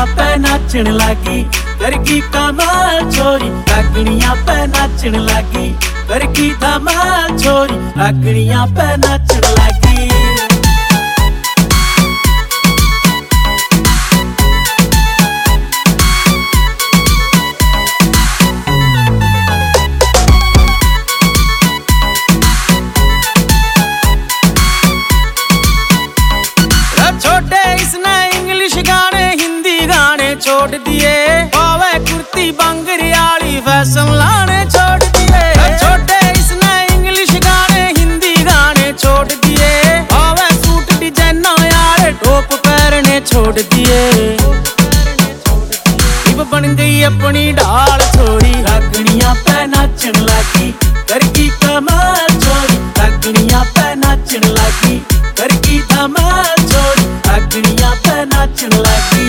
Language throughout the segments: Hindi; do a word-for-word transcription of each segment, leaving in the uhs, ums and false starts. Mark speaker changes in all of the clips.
Speaker 1: रागणिया पे नाचन लागी, करगी कमाल छोरी रागणिया पे नाचन लागी, करगी धमाल छोरी रागणिया पे नाचन लागी। छोटे इसने इंग्लिश गाने हिंदी गाने छोड़ दिए, पावे कुर्ती बंगरियाली फैशन लाने छोड़ दिए। छोटे इसने इंग्लिश गाने हिंदी गाने छोड़ दिए, पावे सूट डिजाइन यार टॉप पहनने छोड़ दिए। अब बन गई अपनी ढाल छोरी रागणिया पे नाचन लागी, करगी कमाल छोरी रागणिया पे नाचन लागी, करगी धमाल छोरी रागणिया पे नाचन लागी।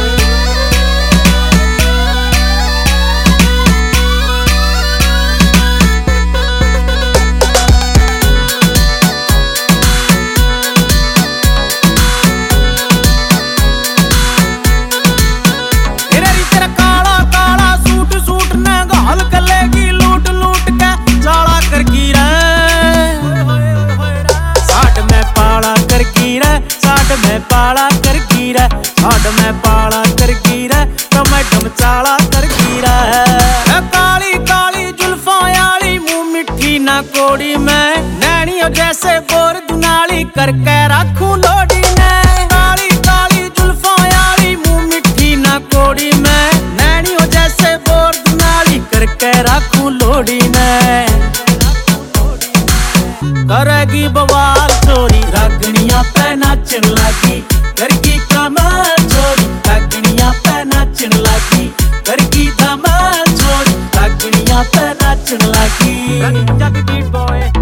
Speaker 1: मैं पाला कर गिरा साड में पाला कर गिरा टमाटम चाला कर गिरा। काली काली जुल्फा याली मुंह मिठी ना कोड़ी में, नैनियों जैसे बोर दुनाली करके रखूं लोडी में। काली काली जुल्फा याली मुंह मिठी ना कोड़ी में, नैनियों जैसे बोर दुनाली करके रखूं लोडी में। करेगी बवाल छोरी रागणिया पे नाचन लागी, करगी कमाल छोरी रागणिया पे नाचन लागी, करगी धमाल छोरी रागणिया पे नाचन लागी।